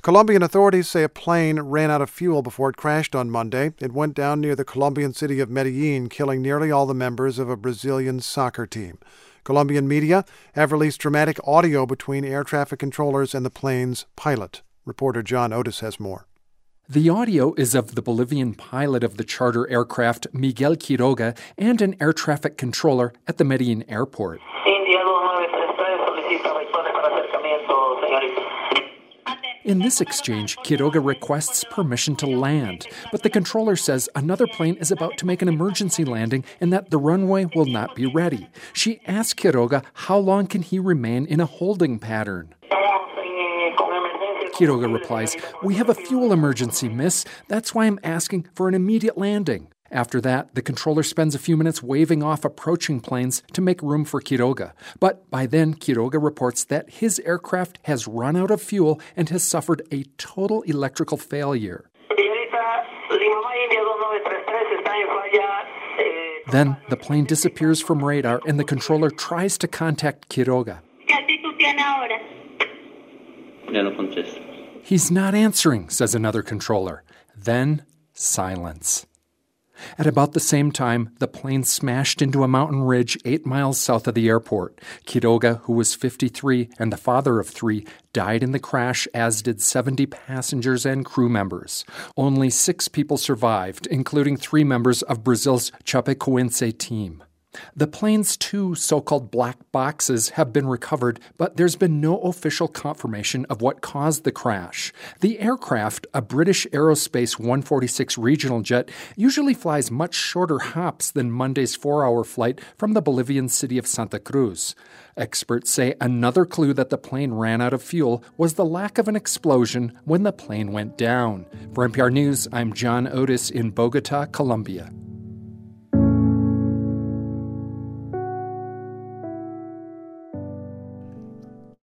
Colombian authorities say a plane ran out of fuel before it crashed on Monday. It went down near the Colombian city of Medellin, killing nearly all the members of a Brazilian soccer team. Colombian media have released dramatic audio between air traffic controllers and the plane's pilot. Reporter John Otis has more. The audio is of the Bolivian pilot of the charter aircraft, Miguel Quiroga, and an air traffic controller at the Medellin airport. In this exchange, Quiroga requests permission to land, but the controller says another plane is about to make an emergency landing and that the runway will not be ready. She asks Quiroga how long can he remain in a holding pattern. Quiroga replies, "We have a fuel emergency, miss. That's why I'm asking for an immediate landing." After that, the controller spends a few minutes waving off approaching planes to make room for Quiroga. But by then, Quiroga reports that his aircraft has run out of fuel and has suffered a total electrical failure. Then the plane disappears from radar and the controller tries to contact Quiroga. "He's not answering," says another controller. Then silence. At about the same time, the plane smashed into a mountain ridge 8 miles south of the airport. Quiroga, who was 53 and the father of 3, died in the crash, as did 70 passengers and crew members. Only 6 people survived, including 3 members of Brazil's Chapecoense team. The plane's 2 so-called black boxes have been recovered, but there's been no official confirmation of what caused the crash. The aircraft, a British Aerospace 146 regional jet, usually flies much shorter hops than Monday's 4-hour flight from the Bolivian city of Santa Cruz. Experts say another clue that the plane ran out of fuel was the lack of an explosion when the plane went down. For NPR News, I'm John Otis in Bogota, Colombia.